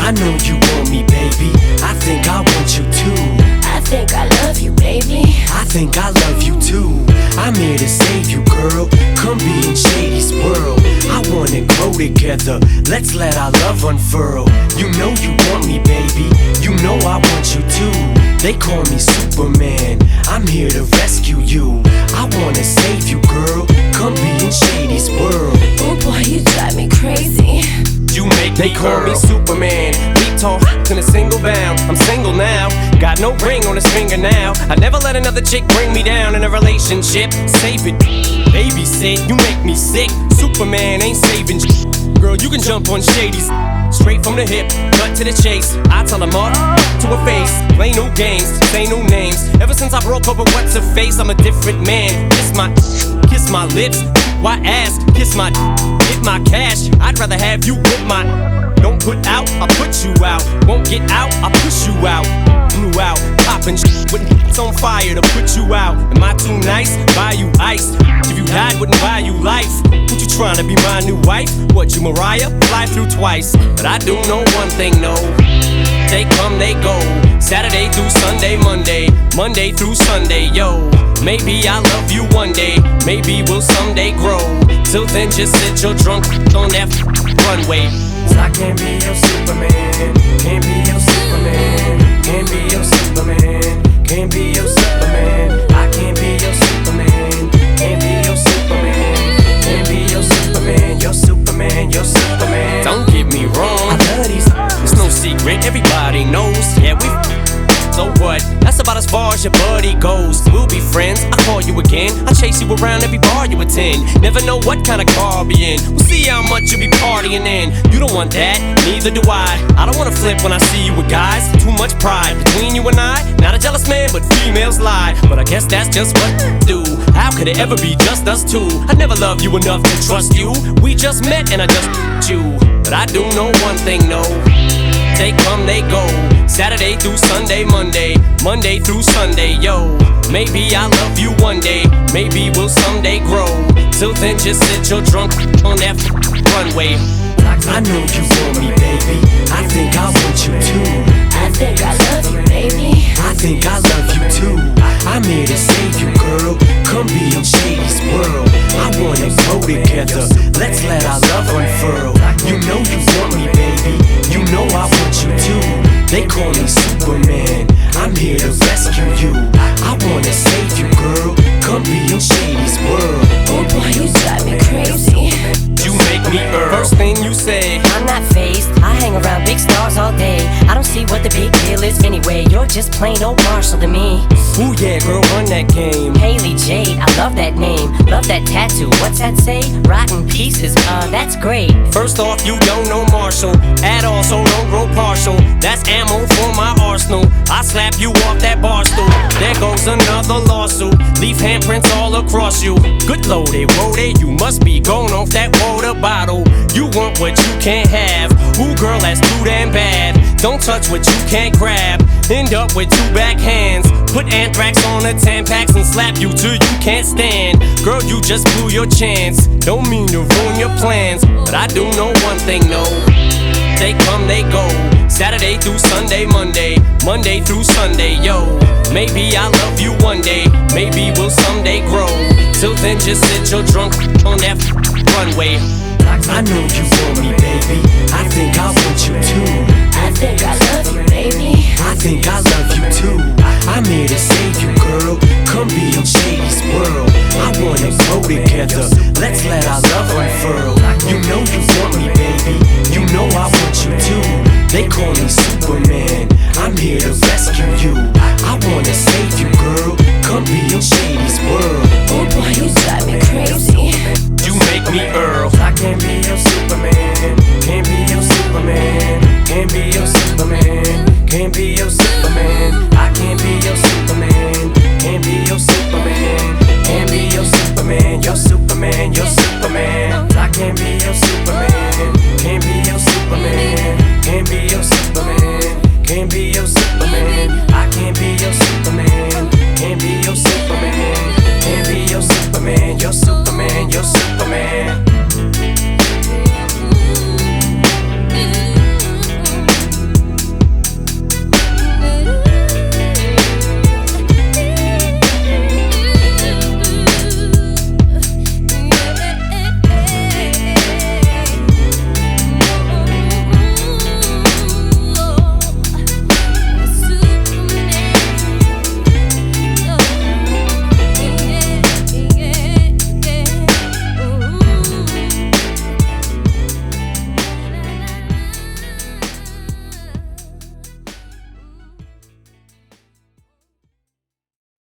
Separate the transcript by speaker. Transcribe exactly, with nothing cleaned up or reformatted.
Speaker 1: I know you want me, baby. I think I want you too.
Speaker 2: I think I love you, baby.
Speaker 1: I think I love you too. I'm here to save you, girl. Come be in Shady's world. I wanna grow together. Let's let our love unfurl. You know you want me, baby. You know I want you too. They call me Superman. I'm here to rescue you. I wanna save you, girl. Come be in Shady's world.
Speaker 2: Oh boy, you drive me crazy.
Speaker 3: You make
Speaker 1: They
Speaker 3: me
Speaker 1: call
Speaker 3: girl.
Speaker 1: me
Speaker 3: Superman. We talk in a single bound. I'm single now. Got no ring on his finger now. I never let another chick bring me down in a relationship. Save it, babysit. You make me sick. Superman ain't saving shit. Girl, you can jump on Shady's. Straight from the hip, cut to the chase. I tell him up to her face. Play no games, say no names. Ever since I broke up with what's her face, I'm a different man. Kiss my, kiss my lips. Why ask? Kiss my, get my cash. I'd rather have you with my. Don't put out, I put you out. Won't get out, I push you out. Blew out, poppin' shit with it's on fire to put you out. Am I too nice? Buy you ice. If you died, wouldn't buy you life. What you tryna be my new wife? What you Mariah? Fly through twice. But I do know one thing, no. They come, they go. Saturday through Sunday, Monday, Monday through Sunday, yo. Maybe I'll love you one day. Maybe we'll someday grow. Till then, just sit your drunk on that runway.
Speaker 1: I can't be your Superman. Can't be your Superman. Can't be your Superman. Can't be your Superman. I can't be your Superman. Can't be your Superman. Can't be your Superman. Your Superman. Your Superman.
Speaker 3: Don't get me wrong,
Speaker 1: I love these.
Speaker 3: it's no secret, everybody knows. Yeah, we so what? That's about as far as your buddy goes. We'll be friends, I call you again. I chase you around every bar you attend. Never know what kind of car I'll be in. We'll see how much you be partying in. You don't want that, neither do I. I don't wanna flip when I see you with guys. Too much pride between you and I. Not a jealous man, but females lie. But I guess that's just what do. How could it ever be just us two? I never loved you enough to trust you. We just met and I just you. But I do know one thing, no. They come, they go. Saturday through Sunday, Monday, Monday through Sunday, yo. Maybe I'll love you one day. Maybe we'll someday grow. Till then, just sit your drunk on that runway.
Speaker 1: I know you want me, baby. I think I want you too.
Speaker 2: I think I love you, baby.
Speaker 1: I think I love you too. I'm here to save you, girl. Come be in Shady's world. I wanna grow together. Let's let our love unfurl. You know you want me, baby. You know I want you too. They call me Superman. I'm here to rescue you. I wanna save you, girl. Come be in Shady's world.
Speaker 2: Oh boy, you drive me crazy.
Speaker 3: You make me Earl. First thing you say,
Speaker 4: I'm not phased, I hang around big stars all day. I don't see what the big deal is anyway. You're just plain old Marshall to me.
Speaker 3: ooh yeah, girl, run that game.
Speaker 4: Haley Jade, I love that name. Love that tattoo, what's that say? Rotten pieces, uh, that's great.
Speaker 3: First off, you don't know Marshall at all, so don't grow partial. That's ammo for my arsenal. I slap you off that bar stool. There goes another lawsuit. Leave handprints all across you. Good loaded, loaded. You must be going off that water bottle. You want what you can't have. Ooh, girl, that's too damn bad. Don't touch what you can't grab. End up with two backhands. Put anthrax on the Tampax and slap you till you can't stand. Girl, you just blew your chance. Don't mean to ruin your plans, but I do know one thing, no. They come, they go. Saturday through Sunday, Monday, Monday through Sunday, yo. Maybe I'll love you one day. Maybe we'll someday grow. Till then, just sit your drunk on that runway.
Speaker 1: I know you want me, baby. I think I want you too.
Speaker 2: I think I love you, baby.
Speaker 1: I think I love you too. I'm here to save you, girl. Come be in Shady's world. I wanna grow together. Let's let our love unfurl. You know you want me, baby. You know I want you too. They call me Superman. I'm here to rescue